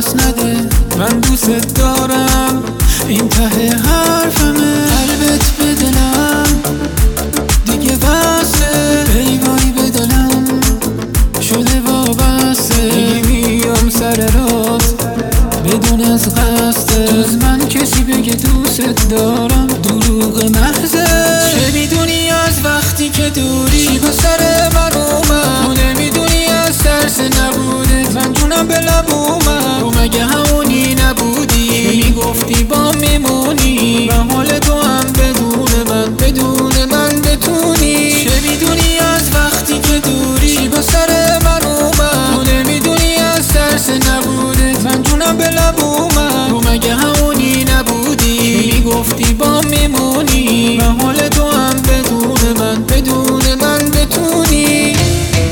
دست نده، من دوست دارم، این ته حرفمه. قلبت به دلم دیگه وصله، ای وای به دلم شده وابسته. دیگه میام سر راست بدون از قصده، جز من کسی بگه دوست دارم دروغ محضه. چه میدونی از وقتی که دوری چی با سر من اومد؟ تو نمیدونی از ترس نبوده من جونم به لب اومد. تو مگه همونی نبودی که میگفتی با میمونی؟ و حال تو هم بدون من بتونی. چه میدونی از وقتی که دوری چی با سر من اومد؟ تو نمیدونی از ترس نبوده من جونم به لب اومد. تو مگه همونی نبودی که میگفتی با میمونی؟ و حال تو هم بدون من بتونی.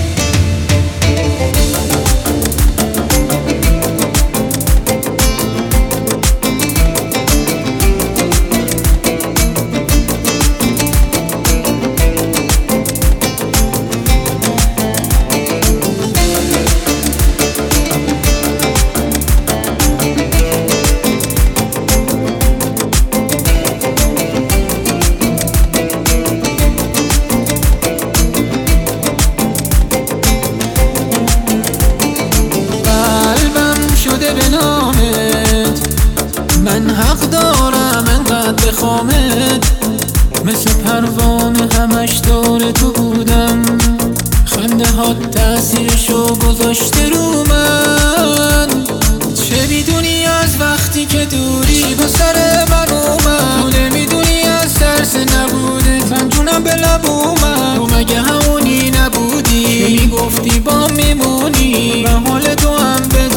به نامت من حق دارم انقدر بخوامت، مثل پروانه همش دور تو بودم. خنده ها تأثیرشو گذاشته رو من. چه میدونی از وقتی که دوری چی با سر من اومد؟ تو نمیدونی از ترس نبوده من جونم به لب اومد. تو مگه همونی نبودی که میگفتی با میمونی؟ و حال تو هم